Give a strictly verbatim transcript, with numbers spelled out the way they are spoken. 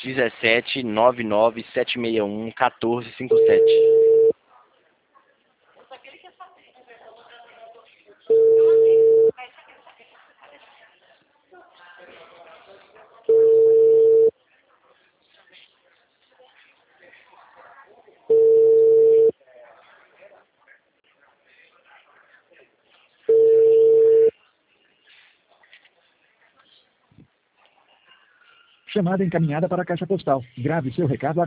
dezessete, nove nove sete seis um, um quatro cinco sete. Chamada encaminhada para a caixa postal. Grave seu recado agora.